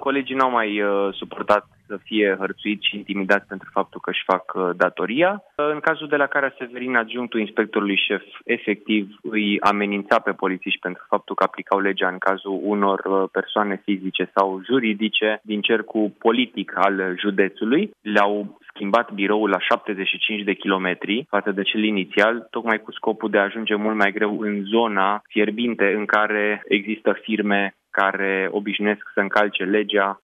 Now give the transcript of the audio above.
colegii n-au mai suportat să fie hărțuiți și intimidați pentru faptul că își fac datoria. În cazul de la Cara Severin, adjunctul inspectorului șef efectiv îi amenința pe polițiști pentru faptul că aplicau legea în cazul unor persoane fizice sau juridice din cercul politic al județului. Le-au schimbat biroul la 75 de kilometri față de cel inițial, tocmai cu scopul de a ajunge mult mai greu în zona fierbinte în care există firme care obișnuiesc să încalce legea